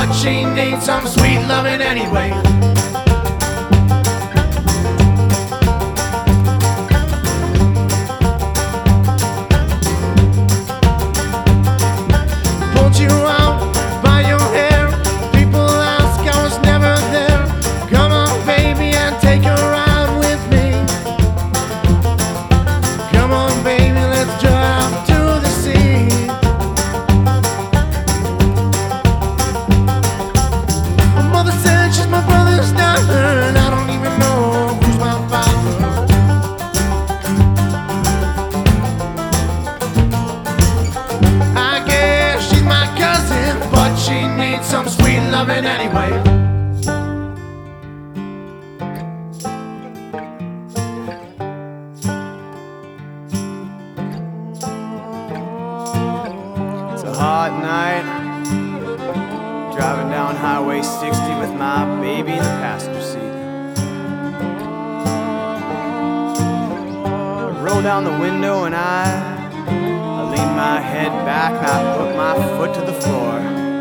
but she needs some sweet loving anyway. Pulled you out by your hair, people ask I was never there. Come on baby and take a ride with me. Come on baby, let's drive to the sea. My mother said she's my brother's daughter, and I don't even know who's my father. I guess she's my cousin, but she needs some sweet loving anyway. It's a hot night, driving down Highway 60 with my baby in the passenger seat. I roll down the window and I lean my head back and I put my foot to the floor.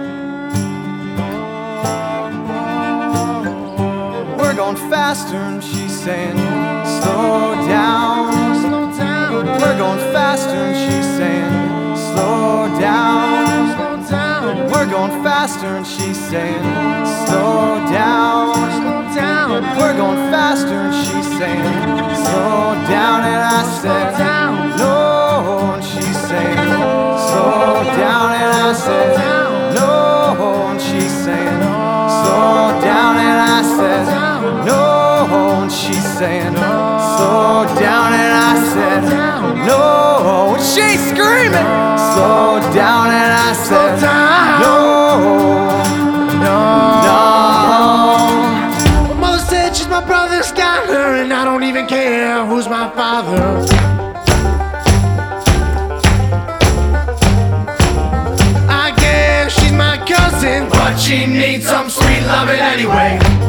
We're going faster and she's saying, slow down, slow down. We're going faster and she's saying, slow down, slow down. We're going faster and she's saying, slow down, slow down. We're going faster and she's saying, slow down. And I said, no, and she's saying, slow down. And I said, no, and she's saying, slow down. And I said, no, and she's saying, slow down. And I said, no, and she's screaming, slow down. And I said, no, no. My mother said she's my brother's daughter, and I don't even care who's my father. I guess she's my cousin, but she needs some sweet loving anyway.